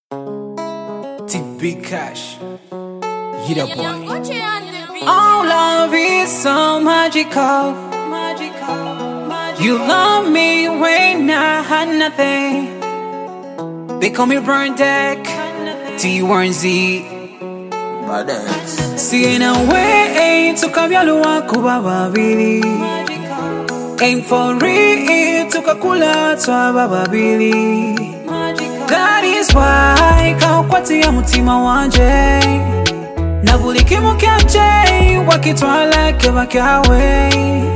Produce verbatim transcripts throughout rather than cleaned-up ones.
T B Cash, you the boy. Oh, love is so magical. You love me when I had nothing. They call me Burn Deck, T one Z. Seeing a way to kabyalo wako baba bili. Aim for real to kakula twa baba bili. That is why kaukwati ya mutima wanje Nabuliki mukiache wakitwala keba kawe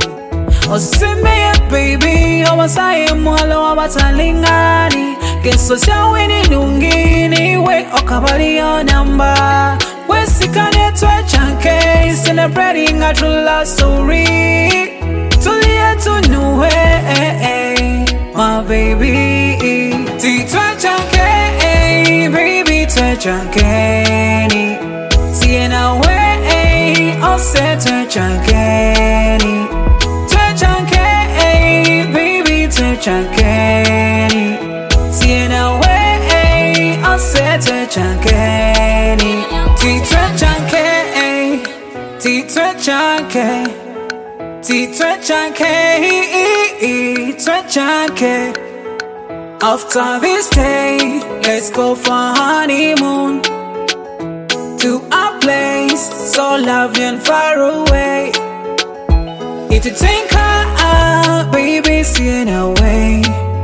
Osime baby owasaye muhalo wabatalingani Keso siawini nungini we okabali yo namba Wesikane twa chanke celebrating a true love story Tulia tunuwe eh, eh, my baby Titwa chanke baby twa chankeni Siena we ose twa chankeni Twa chanke baby twa chankeni Siena we ose twa chankeni Titwa chanke Titwa chanke Titwa chanke Twa chanke After this day, let's go for honeymoon to a place so lovely and far away. If you think I, baby, seeing away,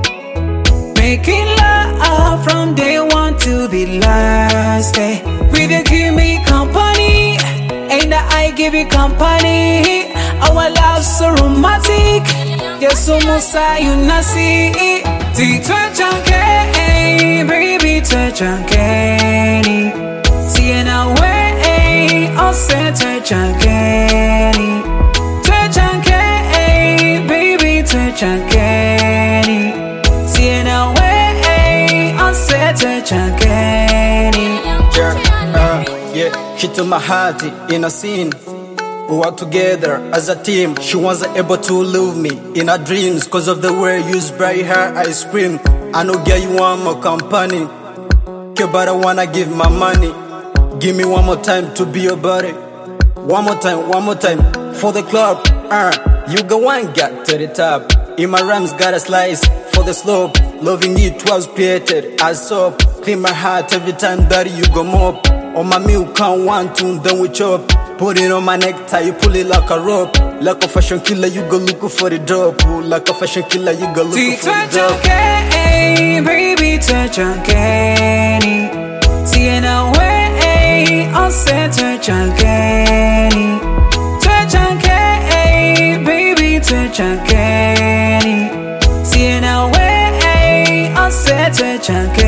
making love from day one to the last day. Will you give me company? And I give you company. Our love so romantic. Yes, so musa you nasi. Titwa chanke, baby twa chankeni. Siena we, ose twa chankeni. Twa chanke, baby twa chankeni. Siena we, ose twa chankeni. Yeah, uh, yeah, she took my heart in a scene. We work together as a team. She wasn't able to leave me in her dreams cause of the way you spray her ice cream. I know girl you want more company, okay, but I wanna give my money. Give me one more time to be your buddy. One more time, one more time for the club. Uh, you go one got to the top. In my rhymes got a slice for the slope. Loving it was created as soap. Clean my heart every time that you go mop. On my milk count one, two, then we chop. Put it on my necktie, you pull it like a rope. Like a fashion killer, you go looking for the drop. Like a fashion killer, you go looking for the drop. Titwa baby twa chankeni. Siena we, ose twa chankeni. Twa chanke, baby twa chankeni. Siena we, ose twa chankeni.